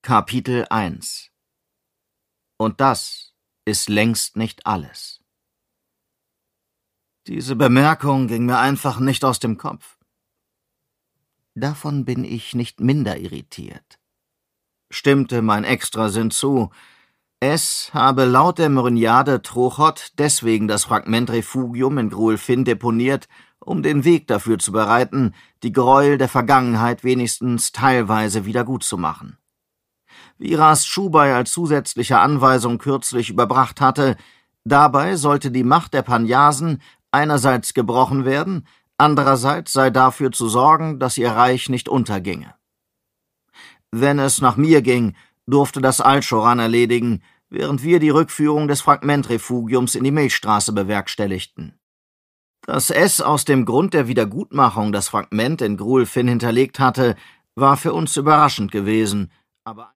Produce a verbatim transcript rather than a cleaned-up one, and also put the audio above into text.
Kapitel eins. Und das ist längst nicht alles. Diese Bemerkung ging mir einfach nicht aus dem Kopf. Davon bin ich nicht minder irritiert. Stimmte mein Extrasinn zu, es habe laut der Myriade Trochot deswegen das Fragment Refugium in Gruel Finn deponiert, um den Weg dafür zu bereiten, die Gräuel der Vergangenheit wenigstens teilweise wiedergutzumachen. Wie Ras Schubai als zusätzliche Anweisung kürzlich überbracht hatte, dabei sollte die Macht der Panyasen einerseits gebrochen werden, andererseits sei dafür zu sorgen, dass ihr Reich nicht unterginge. Wenn es nach mir ging, durfte das Al-Shoran erledigen, während wir die Rückführung des Fragmentrefugiums in die Milchstraße bewerkstelligten. Dass es aus dem Grund der Wiedergutmachung das Fragment in Gruel Finn hinterlegt hatte, war für uns überraschend gewesen, aber